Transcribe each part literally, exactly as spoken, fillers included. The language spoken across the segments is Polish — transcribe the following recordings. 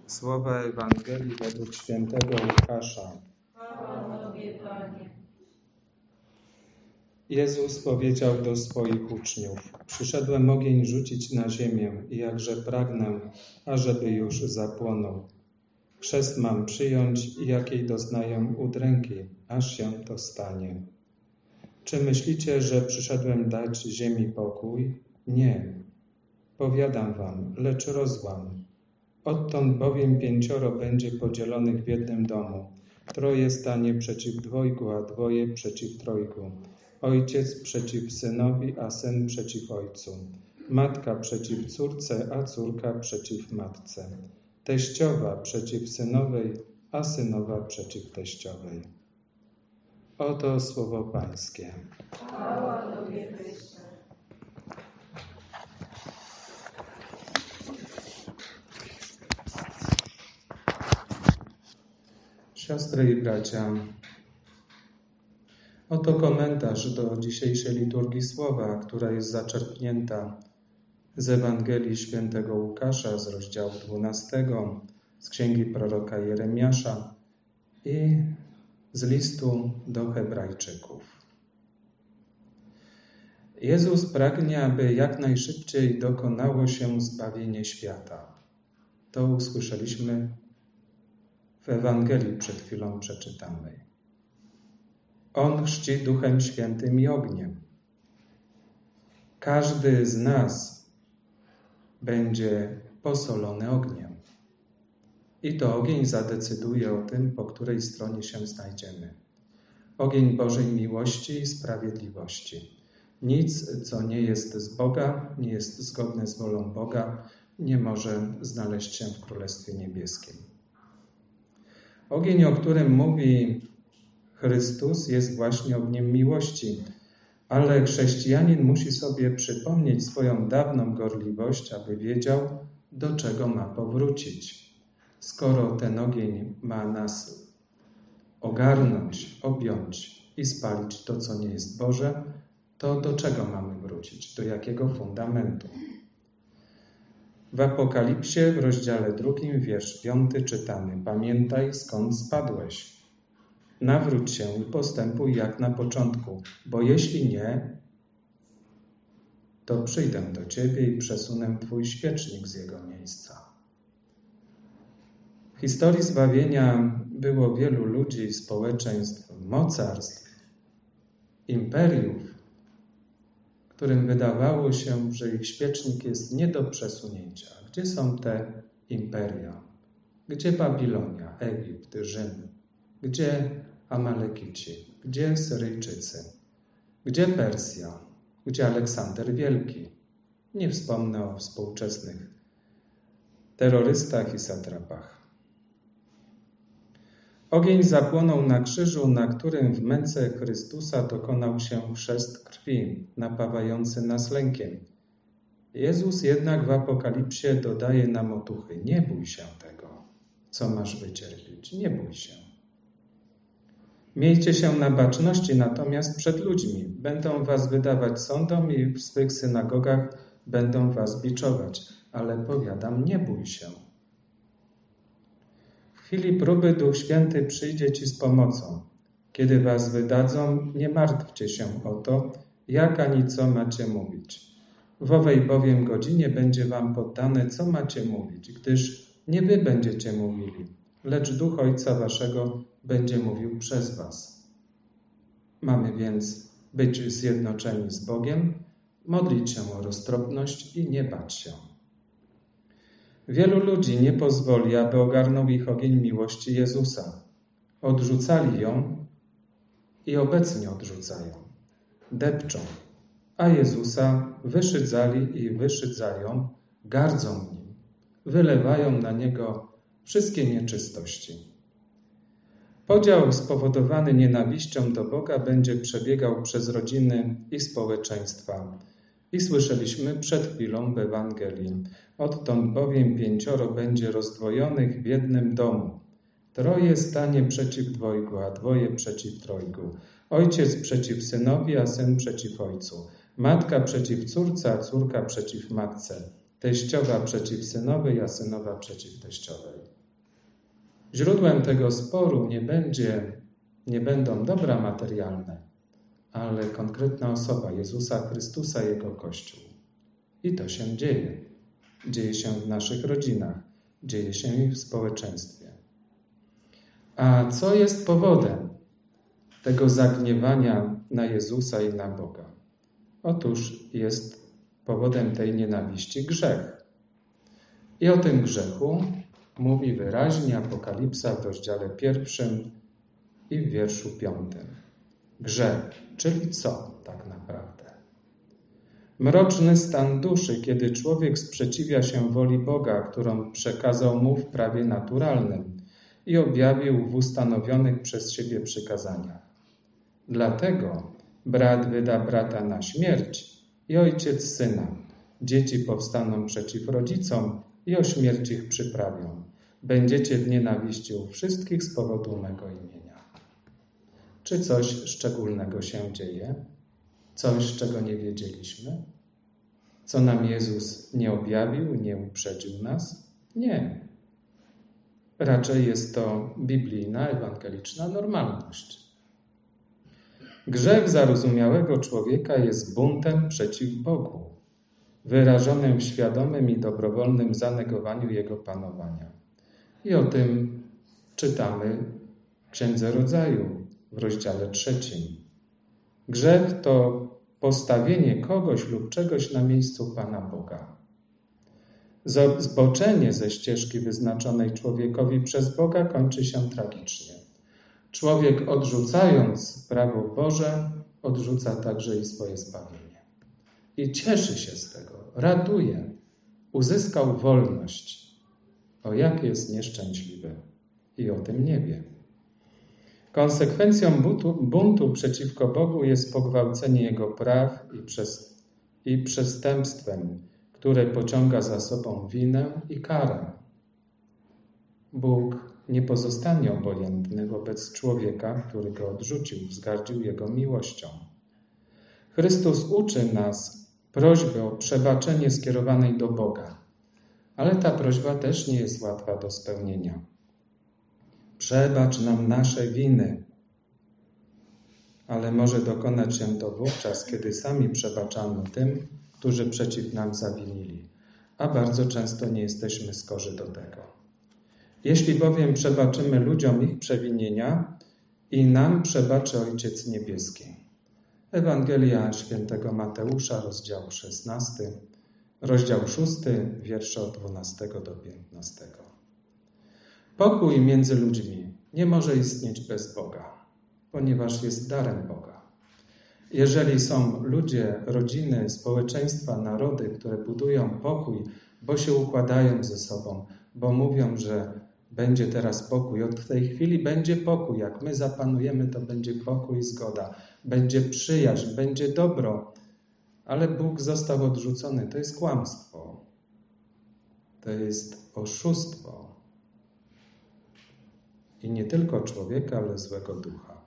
Słowa Ewangelii według świętego Łukasza. Chwała Tobie, Panie. Jezus powiedział do swoich uczniów: Przyszedłem ogień rzucić na ziemię i jakże pragnę, ażeby już zapłonął. Chrzest mam przyjąć, jakiej doznaję udręki, aż się to stanie. Czy myślicie, że przyszedłem dać ziemi pokój? Nie. Powiadam wam, lecz rozłam. Odtąd bowiem pięcioro będzie podzielonych w jednym domu. Troje stanie przeciw dwojgu, a dwoje przeciw trojgu. Ojciec przeciw synowi, a syn przeciw ojcu. Matka przeciw córce, a córka przeciw matce. Teściowa przeciw synowej, a synowa przeciw teściowej. Oto słowo Pańskie. Chwała Tobie, Chryste. Siostry i bracia, oto komentarz do dzisiejszej liturgii słowa, która jest zaczerpnięta z Ewangelii świętego Łukasza z rozdziału dwunastego, z księgi proroka Jeremiasza i z listu do Hebrajczyków. Jezus pragnie, aby jak najszybciej dokonało się zbawienie świata. To usłyszeliśmy w Ewangelii przed chwilą przeczytanej. On chrzci Duchem Świętym i ogniem. Każdy z nas będzie posolony ogniem. I to ogień zadecyduje o tym, po której stronie się znajdziemy. Ogień Bożej miłości i sprawiedliwości. Nic, co nie jest z Boga, nie jest zgodne z wolą Boga, nie może znaleźć się w Królestwie Niebieskim. Ogień, o którym mówi Chrystus, jest właśnie ogniem miłości, ale chrześcijanin musi sobie przypomnieć swoją dawną gorliwość, aby wiedział, do czego ma powrócić. Skoro ten ogień ma nas ogarnąć, objąć i spalić to, co nie jest Boże, to do czego mamy wrócić? Do jakiego fundamentu? W Apokalipsie w rozdziale drugim, wiersz piąty czytamy: Pamiętaj, skąd spadłeś. Nawróć się i postępuj jak na początku, bo jeśli nie, to przyjdę do ciebie i przesunę twój świecznik z jego miejsca. W historii zbawienia było wielu ludzi, społeczeństw, mocarstw, imperiów, którym wydawało się, że ich świecznik jest nie do przesunięcia. Gdzie są te imperia? Gdzie Babilonia, Egipt, Rzym? Gdzie Amalekici? Gdzie Syryjczycy? Gdzie Persja? Gdzie Aleksander Wielki? Nie wspomnę o współczesnych terrorystach i satrapach. Ogień zapłonął na krzyżu, na którym w męce Chrystusa dokonał się chrzest krwi, napawający nas lękiem. Jezus jednak w Apokalipsie dodaje nam otuchy: nie bój się tego, co masz wycierpieć, nie bój się. Miejcie się na baczności natomiast przed ludźmi. Będą was wydawać sądom i w swych synagogach będą was biczować, ale powiadam, nie bój się. W chwili próby Duch Święty przyjdzie ci z pomocą. Kiedy was wydadzą, nie martwcie się o to, jak ani co macie mówić. W owej bowiem godzinie będzie wam poddane, co macie mówić, gdyż nie wy będziecie mówili, lecz Duch Ojca waszego będzie mówił przez was. Mamy więc być zjednoczeni z Bogiem, modlić się o roztropność i nie bać się. Wielu ludzi nie pozwoli, aby ogarnął ich ogień miłości Jezusa. Odrzucali ją i obecnie odrzucają. Depczą, a Jezusa wyszydzali i wyszydzają, gardzą nim, wylewają na Niego wszystkie nieczystości. Podział spowodowany nienawiścią do Boga będzie przebiegał przez rodziny i społeczeństwa. I słyszeliśmy przed chwilą w Ewangelii: Odtąd bowiem pięcioro będzie rozdwojonych w jednym domu. Troje stanie przeciw dwojgu, a dwoje przeciw trojgu. Ojciec przeciw synowi, a syn przeciw ojcu. Matka przeciw córce, a córka przeciw matce. teściowa przeciw synowej, a synowa przeciw teściowej. Źródłem tego sporu nie będzie, nie będą dobra materialne, ale konkretna osoba Jezusa Chrystusa, Jego Kościół. I to się dzieje. Dzieje się w naszych rodzinach, dzieje się i w społeczeństwie. A co jest powodem tego zagniewania na Jezusa i na Boga? Otóż jest powodem tej nienawiści grzech. I o tym grzechu mówi wyraźnie Apokalipsa w rozdziale pierwszym i w wierszu piątym. Grzech, czyli co tak naprawdę? Mroczny stan duszy, kiedy człowiek sprzeciwia się woli Boga, którą przekazał mu w prawie naturalnym i objawił w ustanowionych przez siebie przykazaniach. Dlatego brat wyda brata na śmierć i ojciec syna. Dzieci powstaną przeciw rodzicom i o śmierć ich przyprawią. Będziecie w nienawiści u wszystkich z powodu mego imienia. Czy coś szczególnego się dzieje? Coś, czego nie wiedzieliśmy? Co nam Jezus nie objawił, nie uprzedził nas? Nie. Raczej jest to biblijna, ewangeliczna normalność. Grzech zarozumiałego człowieka jest buntem przeciw Bogu, wyrażonym w świadomym i dobrowolnym zanegowaniu Jego panowania. I o tym czytamy w Księdze Rodzaju w rozdziale trzecim. Grzech to postawienie kogoś lub czegoś na miejscu Pana Boga. Zboczenie ze ścieżki wyznaczonej człowiekowi przez Boga kończy się tragicznie. Człowiek, odrzucając prawo Boże, odrzuca także i swoje zbawienie. I cieszy się z tego, raduje, uzyskał wolność. O, jak jest nieszczęśliwy i o tym nie wie. Konsekwencją buntu, buntu przeciwko Bogu jest pogwałcenie Jego praw i, przez, i przestępstwem, które pociąga za sobą winę i karę. Bóg nie pozostanie obojętny wobec człowieka, który go odrzucił, wzgardził Jego miłością. Chrystus uczy nas prośby o przebaczenie skierowanej do Boga, ale ta prośba też nie jest łatwa do spełnienia. Przebacz nam nasze winy, ale może dokonać się to wówczas, kiedy sami przebaczamy tym, którzy przeciw nam zawinili, a bardzo często nie jesteśmy skorzy do tego. Jeśli bowiem przebaczymy ludziom ich przewinienia, i nam przebaczy Ojciec Niebieski. Ewangelia Świętego Mateusza, rozdział szesnasty, rozdział szósty, wiersze od dwunastego do piętnastego. Pokój między ludźmi nie może istnieć bez Boga, ponieważ jest darem Boga. Jeżeli są ludzie, rodziny, społeczeństwa, narody, które budują pokój, bo się układają ze sobą, bo mówią, że będzie teraz pokój, od tej chwili będzie pokój, jak my zapanujemy, to będzie pokój i zgoda, będzie przyjaźń, będzie dobro, ale Bóg został odrzucony. To jest kłamstwo, to jest oszustwo. I nie tylko człowieka, ale złego ducha.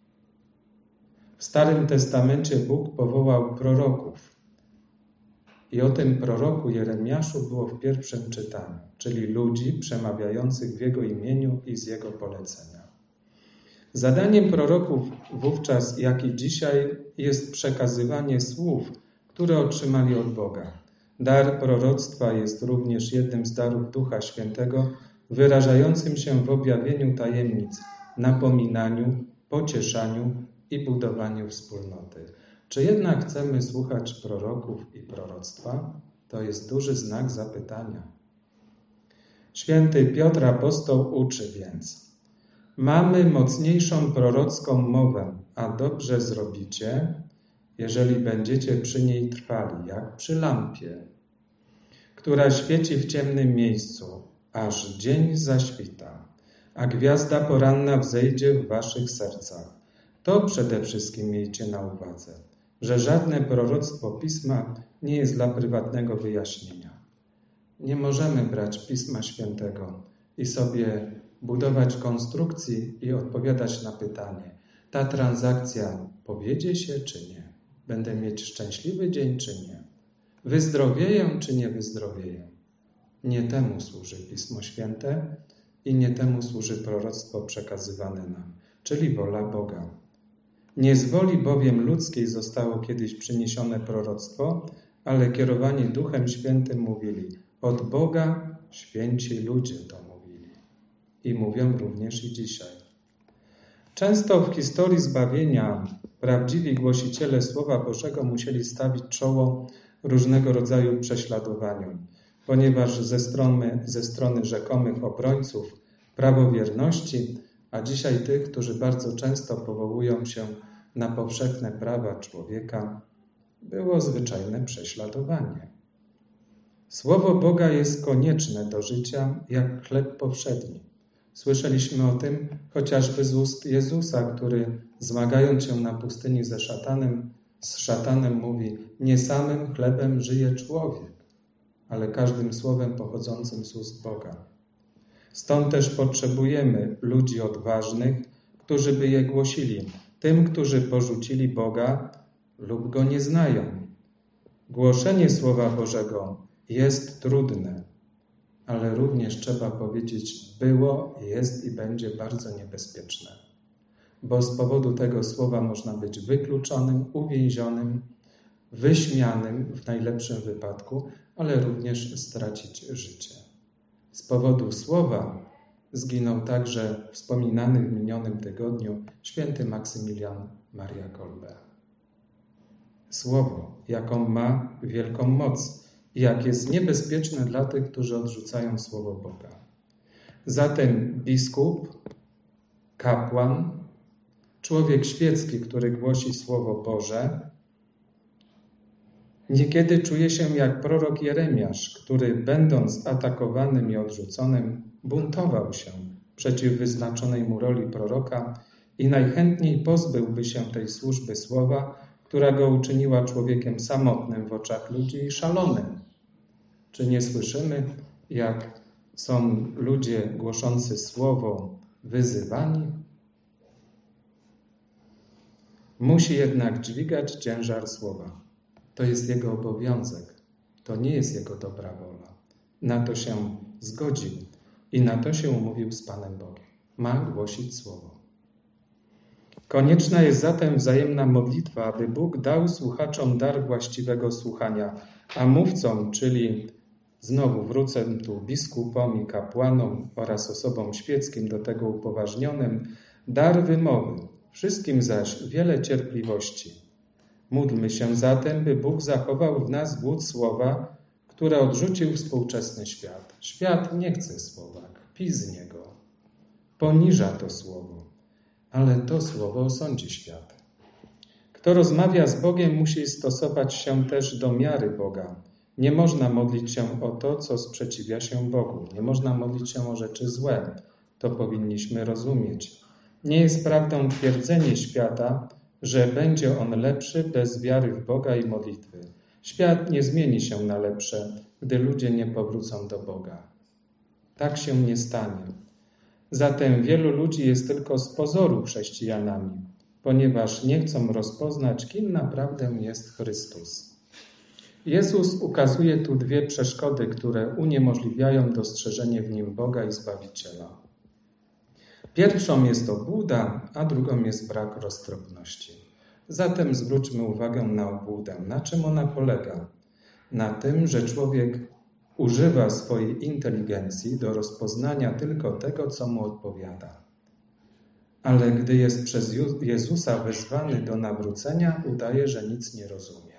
W Starym Testamencie Bóg powołał proroków. I o tym proroku Jeremiaszu było w pierwszym czytaniu, czyli ludzi przemawiających w Jego imieniu i z Jego polecenia. Zadaniem proroków wówczas, jak i dzisiaj, jest przekazywanie słów, które otrzymali od Boga. Dar proroctwa jest również jednym z darów Ducha Świętego, wyrażającym się w objawieniu tajemnic, napominaniu, pocieszaniu i budowaniu wspólnoty. Czy jednak chcemy słuchać proroków i proroctwa? To jest duży znak zapytania. Święty Piotr Apostoł uczy więc: mamy mocniejszą prorocką mowę, a dobrze zrobicie, jeżeli będziecie przy niej trwali, jak przy lampie, która świeci w ciemnym miejscu, aż dzień zaświta, a gwiazda poranna wzejdzie w waszych sercach. To przede wszystkim miejcie na uwadze, że żadne proroctwo Pisma nie jest dla prywatnego wyjaśnienia. Nie możemy brać Pisma Świętego i sobie budować konstrukcji i odpowiadać na pytanie: ta transakcja powiedzie się czy nie? Będę mieć szczęśliwy dzień czy nie? Wyzdrowieję czy nie wyzdrowieję? Nie temu służy Pismo Święte i nie temu służy proroctwo przekazywane nam, czyli wola Boga. Nie z woli bowiem ludzkiej zostało kiedyś przyniesione proroctwo, ale kierowani Duchem Świętym mówili: od Boga święci ludzie to mówili. I mówią również i dzisiaj. Często w historii zbawienia prawdziwi głosiciele Słowa Bożego musieli stawić czoło różnego rodzaju prześladowaniom, ponieważ ze strony, ze strony rzekomych obrońców prawowierności, a dzisiaj tych, którzy bardzo często powołują się na powszechne prawa człowieka, było zwyczajne prześladowanie. Słowo Boga jest konieczne do życia jak chleb powszedni. Słyszeliśmy o tym chociażby z ust Jezusa, który zmagając się na pustyni ze szatanem, z szatanem mówi: nie samym chlebem żyje człowiek, ale każdym słowem pochodzącym z ust Boga. Stąd też potrzebujemy ludzi odważnych, którzy by je głosili, tym, którzy porzucili Boga lub Go nie znają. Głoszenie Słowa Bożego jest trudne, ale również trzeba powiedzieć, było, jest i będzie bardzo niebezpieczne, bo z powodu tego słowa można być wykluczonym, uwięzionym, wyśmianym w najlepszym wypadku, ale również stracić życie. Z powodu słowa zginął także wspominany w minionym tygodniu święty Maksymilian Maria Kolbe. Słowo, jaką ma wielką moc i jak jest niebezpieczne dla tych, którzy odrzucają Słowo Boga. Zatem biskup, kapłan, człowiek świecki, który głosi Słowo Boże, niekiedy czuje się jak prorok Jeremiasz, który będąc atakowanym i odrzuconym, buntował się przeciw wyznaczonej mu roli proroka i najchętniej pozbyłby się tej służby słowa, która go uczyniła człowiekiem samotnym w oczach ludzi i szalonym. Czy nie słyszymy, jak są ludzie głoszący słowo wyzywani? Musi jednak dźwigać ciężar słowa. To jest jego obowiązek. To nie jest jego dobra wola. Na to się zgodził i na to się umówił z Panem Bogiem. Ma głosić słowo. Konieczna jest zatem wzajemna modlitwa, aby Bóg dał słuchaczom dar właściwego słuchania, a mówcom, czyli znowu wrócę tu biskupom i kapłanom oraz osobom świeckim do tego upoważnionym, dar wymowy, wszystkim zaś wiele cierpliwości. Módlmy się zatem, by Bóg zachował w nas głód słowa, które odrzucił współczesny świat. Świat nie chce słowa, kpi z niego, poniża to słowo, ale to słowo osądzi świat. Kto rozmawia z Bogiem, musi stosować się też do miary Boga. Nie można modlić się o to, co sprzeciwia się Bogu. Nie można modlić się o rzeczy złe. To powinniśmy rozumieć. Nie jest prawdą twierdzenie świata, że będzie on lepszy bez wiary w Boga i modlitwy. Świat nie zmieni się na lepsze, gdy ludzie nie powrócą do Boga. Tak się nie stanie. Zatem wielu ludzi jest tylko z pozoru chrześcijanami, ponieważ nie chcą rozpoznać, kim naprawdę jest Chrystus. Jezus ukazuje tu dwie przeszkody, które uniemożliwiają dostrzeżenie w nim Boga i Zbawiciela. Pierwszą jest obłuda, a drugą jest brak roztropności. Zatem zwróćmy uwagę na obłudę. Na czym ona polega? Na tym, że człowiek używa swojej inteligencji do rozpoznania tylko tego, co mu odpowiada. Ale gdy jest przez Jezusa wezwany do nawrócenia, udaje, że nic nie rozumie.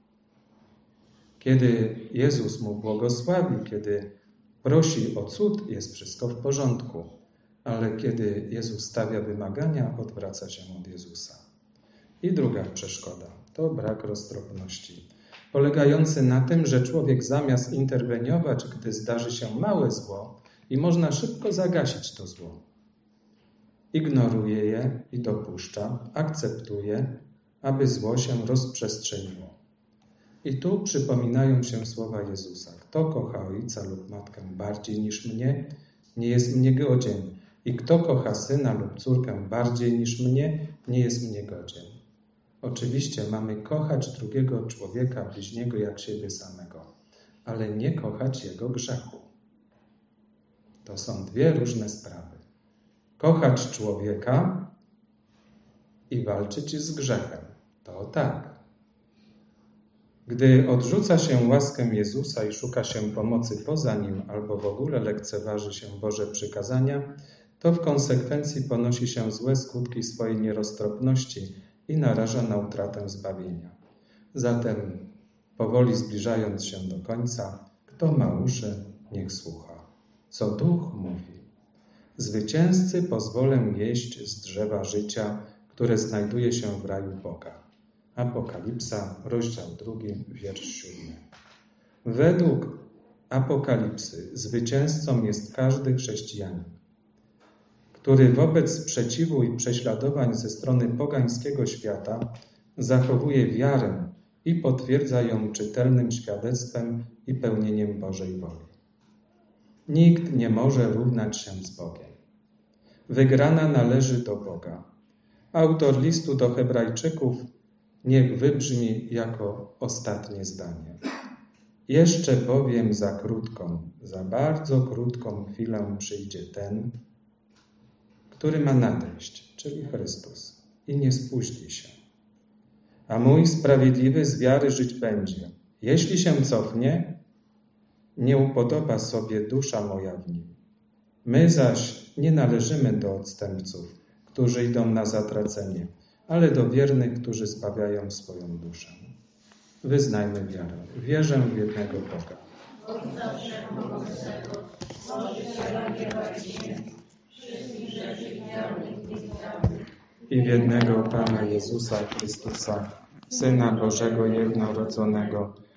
Kiedy Jezus mu błogosławi, kiedy prosi o cud, jest wszystko w porządku. Ale kiedy Jezus stawia wymagania, odwraca się od Jezusa. I druga przeszkoda to brak roztropności, polegający na tym, że człowiek zamiast interweniować, gdy zdarzy się małe zło i można szybko zagasić to zło, ignoruje je i dopuszcza, akceptuje, aby zło się rozprzestrzeniło. I tu przypominają się słowa Jezusa. Kto kocha ojca lub matkę bardziej niż mnie, nie jest mnie godzien. I kto kocha syna lub córkę bardziej niż mnie, nie jest mnie godzien. Oczywiście mamy kochać drugiego człowieka, bliźniego jak siebie samego, ale nie kochać jego grzechu. To są dwie różne sprawy. Kochać człowieka i walczyć z grzechem. To tak. Gdy odrzuca się łaskę Jezusa i szuka się pomocy poza Nim albo w ogóle lekceważy się Boże przykazania, to w konsekwencji ponosi się złe skutki swojej nieroztropności i naraża na utratę zbawienia. Zatem, powoli zbliżając się do końca, kto ma uszy, niech słucha, co Duch mówi. Zwycięzcy pozwolę jeść z drzewa życia, które znajduje się w raju Boga. Apokalipsa, rozdział drugi, wiersz siódmy. Według Apokalipsy zwycięzcą jest każdy chrześcijanin, który wobec sprzeciwu i prześladowań ze strony pogańskiego świata zachowuje wiarę i potwierdza ją czytelnym świadectwem i pełnieniem Bożej woli. Nikt nie może równać się z Bogiem. Wygrana należy do Boga. Autor listu do Hebrajczyków niech wybrzmi jako ostatnie zdanie. Jeszcze bowiem za krótką, za bardzo krótką chwilę przyjdzie ten, który ma nadejść, czyli Chrystus, i nie spóźni się. A mój sprawiedliwy z wiary żyć będzie. Jeśli się cofnie, nie upodoba sobie dusza moja w nim. My zaś nie należymy do odstępców, którzy idą na zatracenie, ale do wiernych, którzy zbawiają swoją duszę. Wyznajmy wiarę. Wierzę w jednego Boga. Ojca Wszechmogącego, Stworzyciela nieba i ziemi, wszystkich rzeczy widzialnych i niewidzialnych, I w jednego Pana Jezusa Chrystusa, Syna Bożego jednorodzonego,